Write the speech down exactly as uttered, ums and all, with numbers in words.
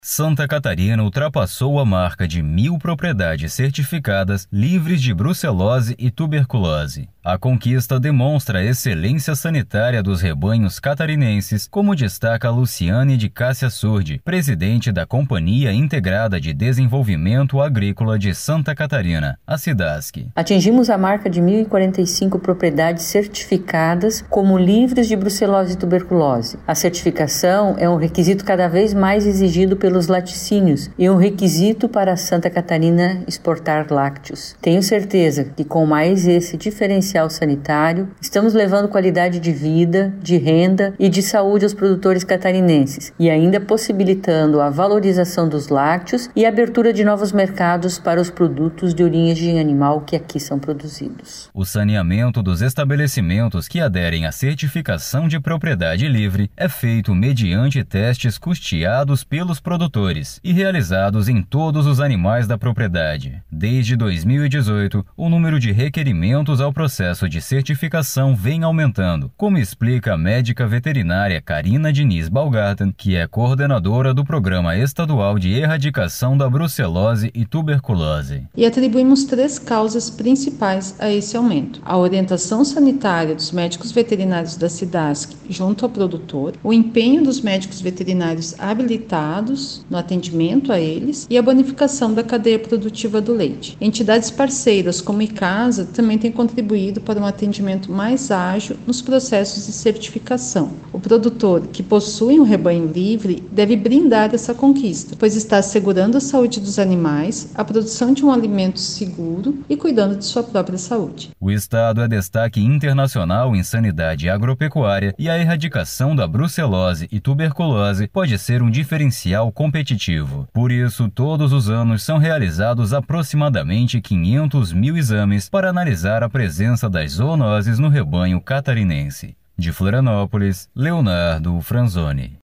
Santa Catarina ultrapassou a marca de mil propriedades certificadas livres de brucelose e tuberculose. A conquista demonstra a excelência sanitária dos rebanhos catarinenses, como destaca Luciane de Cássia Surdi, presidente da Companhia Integrada de Desenvolvimento Agrícola de Santa Catarina, a SIDASC. Atingimos a marca de mil e quarenta e cinco propriedades certificadas como livres de brucelose e tuberculose. A certificação é um requisito cada vez mais exigido pelos laticínios e um requisito para Santa Catarina exportar lácteos. Tenho certeza que com mais esse diferencial sanitário, estamos levando qualidade de vida, de renda e de saúde aos produtores catarinenses e ainda possibilitando a valorização dos lácteos e a abertura de novos mercados para os produtos de origem animal que aqui são produzidos. O saneamento dos estabelecimentos que aderem à certificação de propriedade livre é feito mediante testes custeados pelos produtores e realizados em todos os animais da propriedade. Desde dois mil e dezoito, o número de requerimentos ao processo de certificação vem aumentando, como explica a médica veterinária Karina Diniz Balgarten, que é coordenadora do Programa Estadual de Erradicação da Brucelose e Tuberculose. E atribuímos três causas principais a esse aumento: a orientação sanitária dos médicos veterinários da SIDASC junto ao produtor, o empenho dos médicos veterinários habilitados no atendimento a eles e a bonificação da cadeia produtiva do leite. Entidades parceiras como ICASA também têm contribuído para um atendimento mais ágil nos processos de certificação. O produtor que possui um rebanho livre deve brindar essa conquista, pois está assegurando a saúde dos animais, a produção de um alimento seguro e cuidando de sua própria saúde. O estado é destaque internacional em sanidade agropecuária e a erradicação da brucelose e tuberculose pode ser um diferencial competitivo. Por isso, todos os anos são realizados aproximadamente quinhentos mil exames para analisar a presença das zoonoses no rebanho catarinense. De Florianópolis, Leonardo Franzoni.